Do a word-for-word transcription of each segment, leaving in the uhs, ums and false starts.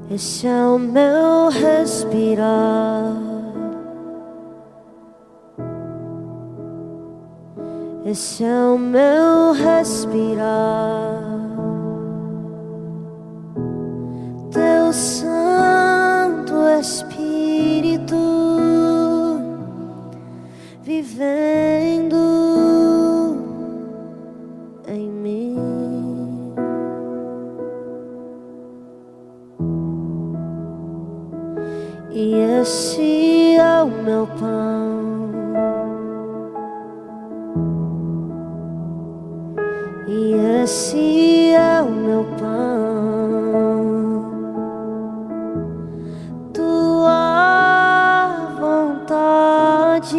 Esse é o meu respirar, esse é o meu respirar. Teu Santo Espírito vivendo em mim. E esse é o meu pão, e esse é o meu pão, tua vontade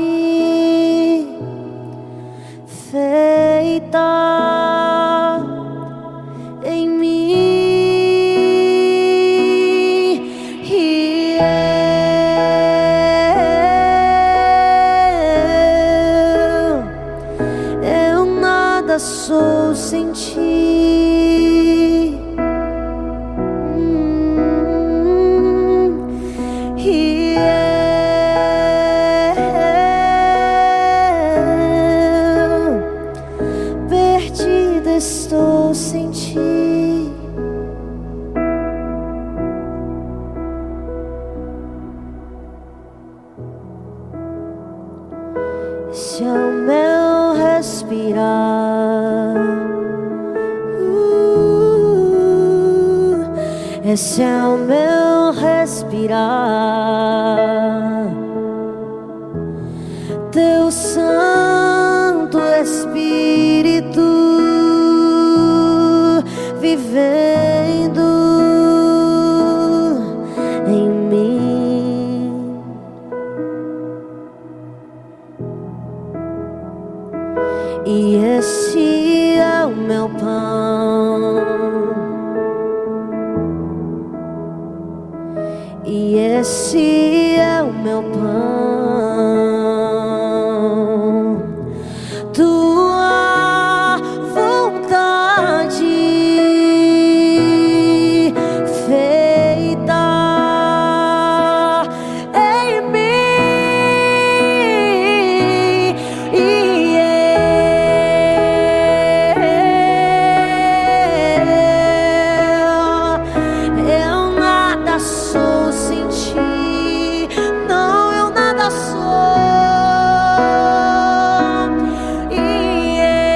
feita em mim. Sou sem ti, hum, e eu perdida estou sem ti. Esse é o meu respirar, uh, esse é o meu respirar. Teu Santo Espírito vivendo em mim. E esse é o meu pão, e esse é o meu pão, tua vontade feita em mim. E eu nada sou sem ti, não, eu nada sou. E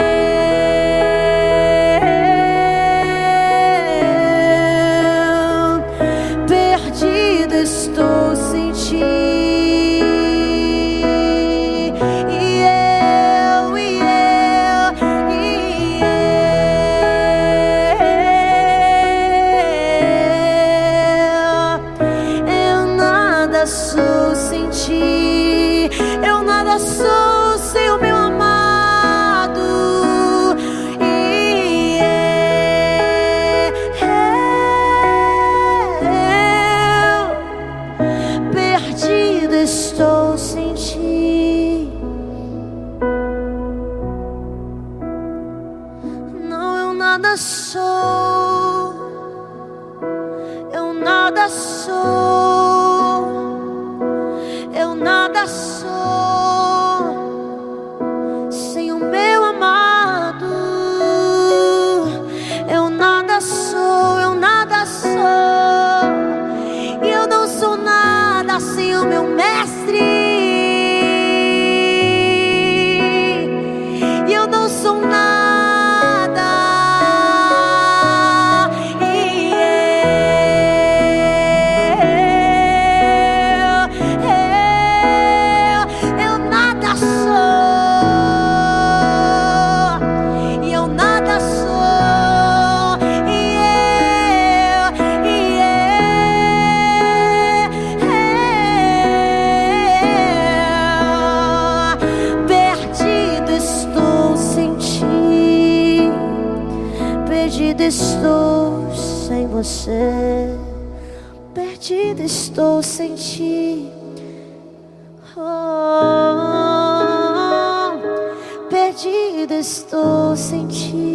eu perdida estou sem ti. E eu, e eu, e eu nada sou sem ti, eu nada sou sem o meu amado. E eu perdida estou sem ti. Não, eu nada sou, eu nada sou, eu nada sou sem o meu amado. Eu nada sou, eu nada sou, e eu não sou nada sem o meu mestre. E eu não sou nada. E eu, eu, eu nada sou, e eu nada sou. E eu, e eu perdido estou sem ti, perdido estou sem você, perdido estou sem ti. Oh, perdido estou sem ti.